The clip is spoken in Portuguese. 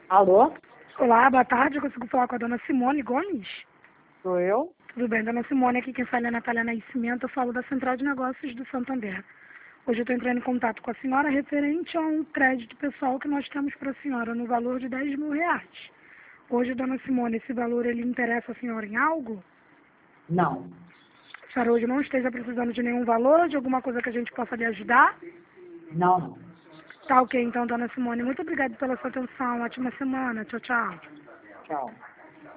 Alô? Olá, boa tarde. Eu consigo falar com a dona Simone Gomes? Sou eu? Tudo bem, dona Simone, aqui quem fala é a Natália Nascimento. Eu falo da Central de Negócios do Santander. Hoje eu estou entrando em contato com a senhora referente a um crédito pessoal que nós temos para a senhora no valor de R$ 10.000. Hoje, dona Simone, esse valor ele interessa a senhora em algo? Não. A senhora hoje não esteja precisando de nenhum valor, de alguma coisa que a gente possa lhe ajudar? Não. Tá ok, então, dona Simone. Muito obrigada pela sua atenção. Ótima semana. Tchau, tchau. Tchau.